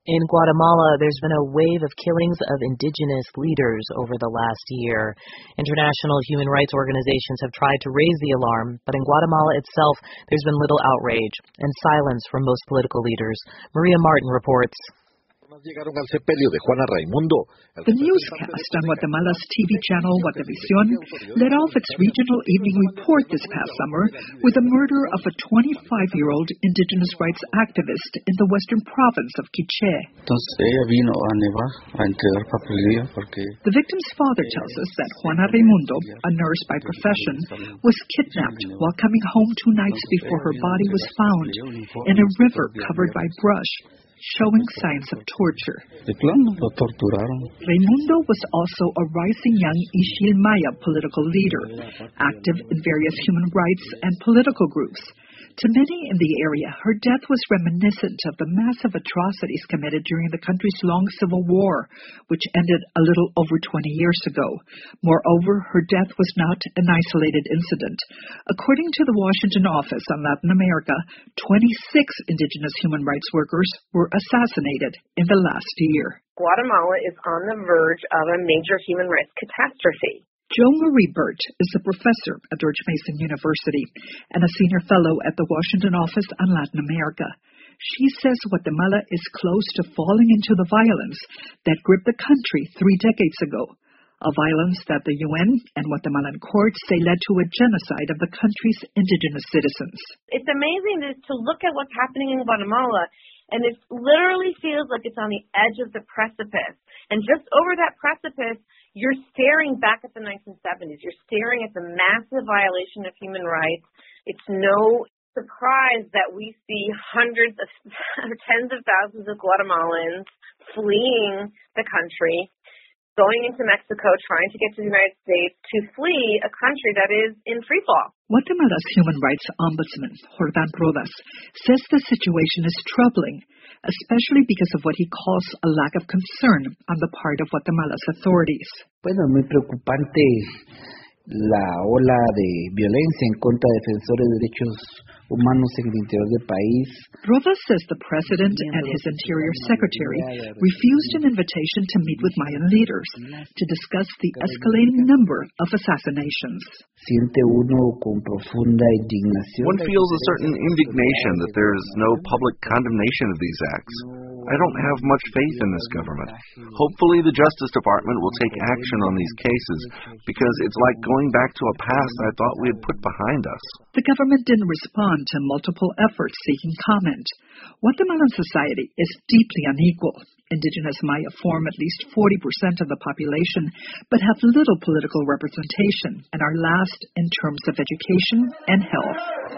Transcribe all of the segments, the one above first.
In Guatemala, there's been a wave of killings of indigenous leaders over the last year. International human rights organizations have tried to raise the alarm, but in Guatemala itself, there's been little outrage and silence from most political leaders. Maria Martin reports. The newscast on Guatemala's TV channel Guatevisión led off its regional evening report this past summer with the murder of a 25-year-old indigenous rights activist in the western province of Quiché. The victim's father tells us that Juana Raimundo, a nurse by profession, was kidnapped while coming home 2 nights before her body was found in a river covered by brush, showing signs of torture. Raimundo was also a rising young Ixil Maya political leader, active in various human rights and political groups. To many in the area, her death was reminiscent of the massive atrocities committed during the country's long civil war, which ended a little over 20 years ago. Moreover, her death was not an isolated incident. According to the Washington Office on Latin America, 26 indigenous human rights workers were assassinated in the last year. Guatemala is on the verge of a major human rights catastrophe. Jo Marie Burt is a professor at George Mason University and a senior fellow at the Washington Office on Latin America. She says Guatemala is close to falling into the violence that gripped the country 3 decades ago, a violence that the UN and Guatemalan courts say led to a genocide of the country's indigenous citizens. It's amazing to look at what's happening in Guatemala, and it literally feels like it's on the edge of the precipice. And just over that precipice, you're staring back at the 1970s. You're staring at the massive violation of human rights. It's no surprise that we see hundreds of, tens of thousands of Guatemalans fleeing the country, going into Mexico, trying to get to the United States to flee a country that is in free fall. Guatemala's human rights ombudsman, Jordán Rodas, says the situation is troubling, especially because of what he calls a lack of concern on the part of Guatemala's authorities. Muy preocupante la ola de violencia en contra de defensores de derechos humanos en el interior del país. Rodas says the president and his interior secretary refused an invitation to meet with Mayan leaders to discuss the escalating number of assassinations. Siente uno con profunda indignación. One feels a certain indignation that there is no public condemnation of these acts. I don't have much faith in this government. Hopefully the Justice Department will take action on these cases, because it's like going back to a past I thought we had put behind us. The government didn't respond to multiple efforts seeking comment. Guatemalan society is deeply unequal. Indigenous Maya form at least 40% of the population, but have little political representation and are last in terms of education and health.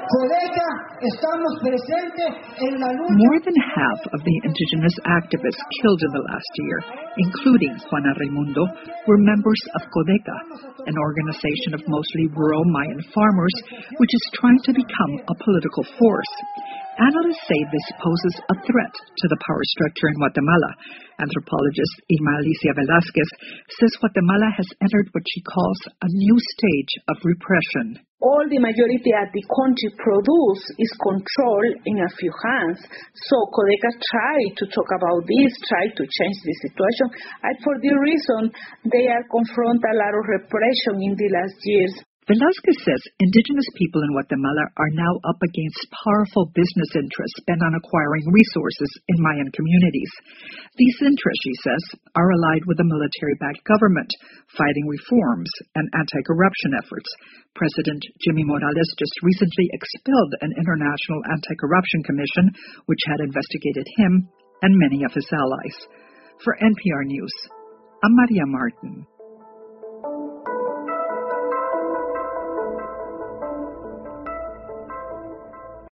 More than half of the indigenous activists killed in the last year, including Juana Raimundo, were members of CODECA, an organization of mostly rural Mayan farmers, which is trying to become a political force. Analysts say this poses a threat to the power structure in Guatemala. Anthropologist Irma Alicia Velázquez says Guatemala has entered what she calls a new stage of repression. All the majority that the country produce is controlled in a few hands. So CODECA tried to talk about this, tried to change the situation. And for the reason, they are confront a lot of repression in the last years. Velázquez says indigenous people in Guatemala are now up against powerful business interests bent on acquiring resources in Mayan communities. These interests, she says, are allied with the military-backed government, fighting reforms and anti-corruption efforts. President Jimmy Morales just recently expelled an international anti-corruption commission, which had investigated him and many of his allies. For NPR News, I'm Maria Martin.